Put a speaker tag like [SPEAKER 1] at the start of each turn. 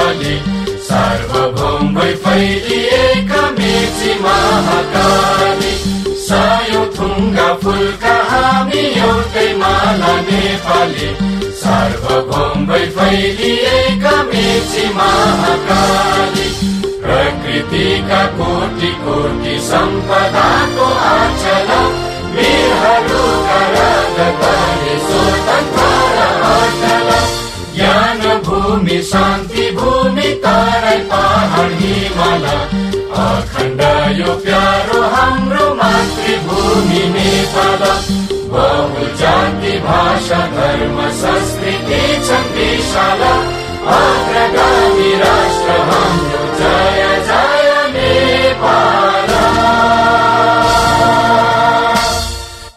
[SPEAKER 1] नेपाली, सार्वभौम भई फैलिएका मेची महाकाली। सायौं थुङ्गा फुलका हामी एउटै माला नेपाली, सार्वभौम भई फैलिएका मेची महाकाली। प्रकृतिका कोटि कोटि सम्पदाको आचल, वीरहरूका रगतले स्वतन्त्र अटल। ज्ञान भूमि शान्ति भूमि तराई पहाड हिमाल, अखण्ड यो प्यारो हाम्रो मातृभूमि नेपाल। बहुजाति भाषा धर्म संस्कृति छन् विशाल, अग्रगामी